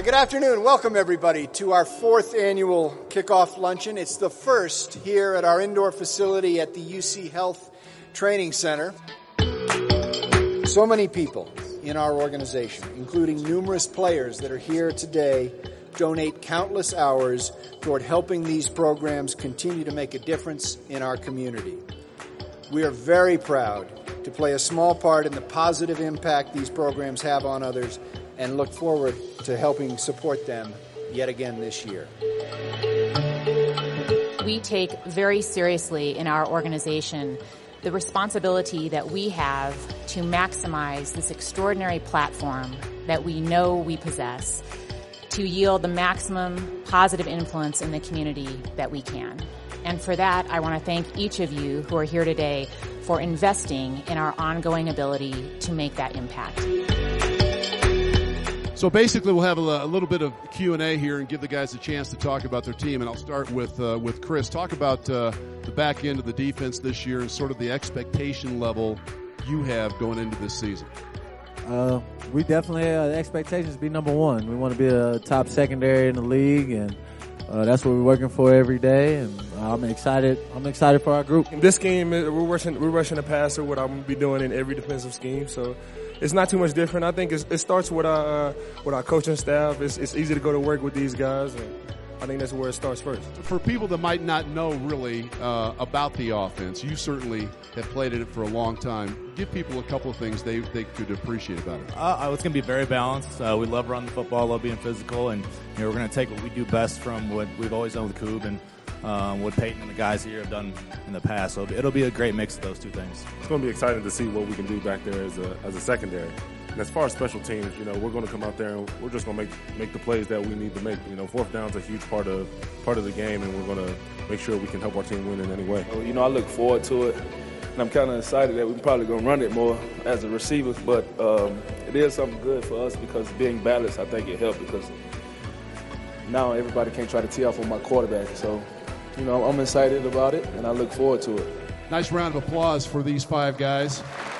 Good afternoon. Welcome, everybody, to our 4th annual kickoff luncheon. It's the first here at our indoor facility at the UC Health Training Center. So many people in our organization, including numerous players that are here today, donate countless hours toward helping these programs continue to make a difference in our community. We are very proud to play a small part in the positive impact these programs have on others and look forward to helping support them yet again this year. We take very seriously in our organization the responsibility that we have to maximize this extraordinary platform that we know we possess to yield the maximum positive influence in the community that we can. And for that, I want to thank each of you who are here today for investing in our ongoing ability to make that impact. So basically, we'll have a little bit of Q&A here and give the guys a chance to talk about their team. And I'll start with Chris. Talk about the back end of the defense this year and sort of the expectation level you have going into this season. We definitely have expectations to be number one. We want to be a top secondary in the league, and that's what we're working for every day. And I'm excited for our group. In this game, we're rushing the passer, what I'm going to be doing in every defensive scheme. So it's not too much different. I think it starts with our coaching staff. It's easy to go to work with these guys, and I think that's where it starts first. For people that might not know really about the offense, you certainly have played at it for a long time. Give people a couple of things they could appreciate about it. It's going to be very balanced. We love running the football, love being physical, and we're going to take what we do best from what we've always done with Coob and what Peyton and the guys here have done in the past. So it'll be a great mix of those two things. It's going to be exciting to see what we can do back there as a secondary. And as far as special teams, we're going to come out there and we're just going to make the plays that we need to make. Fourth down's a huge part of the game, and we're going to make sure we can help our team win in any way. I look forward to it, and I'm kind of excited that we're probably going to run it more as a receiver, but it is something good for us because being balanced, I think it helped because now everybody can't try to tee off on my quarterback. So, I'm excited about it, and I look forward to it. Nice round of applause for these 5 guys.